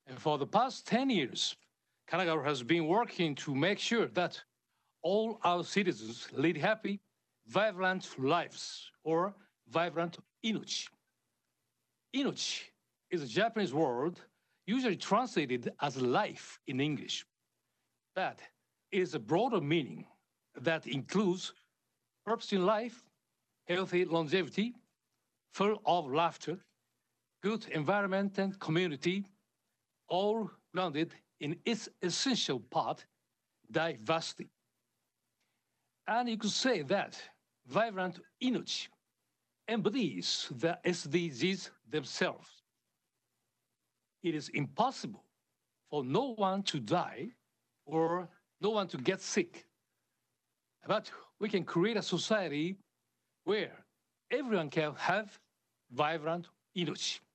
And for the past 10 years, Kanagawa has been working to make sure that all our citizens lead happy, vibrant lives, or vibrant inochi. Inochi is a Japanese word usually translated as life in English, but it is a broader meaning that includes purpose in life, healthy longevity, full of laughter, good environment and community, all grounded in its essential part, diversity. And you could say that vibrant inochi embodies the SDGs themselves. It is impossible for no one to die or no one to get sick. But we can create a society where everyone can have vibrant inochi.